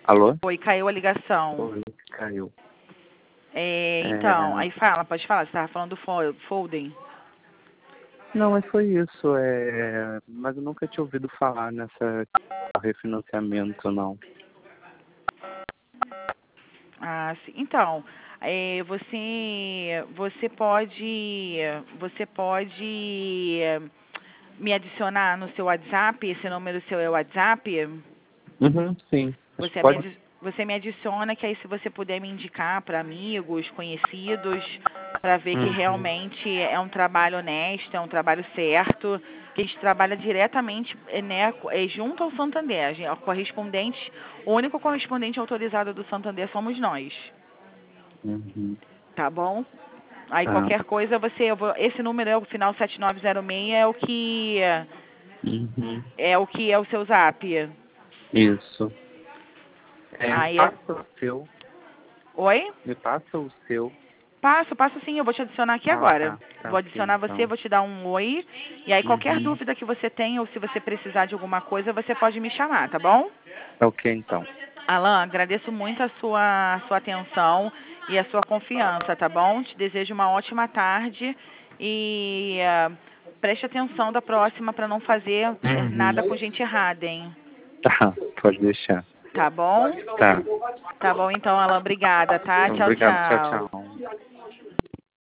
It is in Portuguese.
Alô? Oi, caiu a ligação. Oi, caiu. Então, aí fala, pode falar, você estava falando do folding. Não, mas foi isso. Mas eu nunca tinha ouvido falar nessa refinanciamento, não. Ah, sim. Então, você pode me adicionar no seu WhatsApp? Esse número seu é o WhatsApp? Uhum, sim. Mas pode. Você me adiciona, que aí se você puder me indicar para amigos, conhecidos, para ver que realmente é um trabalho honesto, é um trabalho certo, que a gente trabalha diretamente, né, junto ao Santander. O único correspondente autorizado do Santander somos nós, Uhum. tá bom? Aí Tá. qualquer coisa esse número é o final 7906, Uhum. é o que é o seu Zap. Isso. Me Aí, passa o seu. oi? Me passa o seu. Passo sim, eu vou te adicionar aqui Ah, agora. tá. Tá Vou ok, adicionar você, então. vou te dar um oi. E aí qualquer Uhum. dúvida que você tenha ou se você precisar de alguma coisa, você pode me chamar, tá bom? Tá ok, então. Alan, agradeço muito a sua atenção e a sua confiança, tá bom? Te desejo uma ótima tarde e preste atenção da próxima para não fazer nada com gente errada, hein? Tá, pode deixar. Tá bom? Tá. Tá bom então, Alan, obrigada, tá? Tchau, Obrigado. Tchau, tchau. tchau.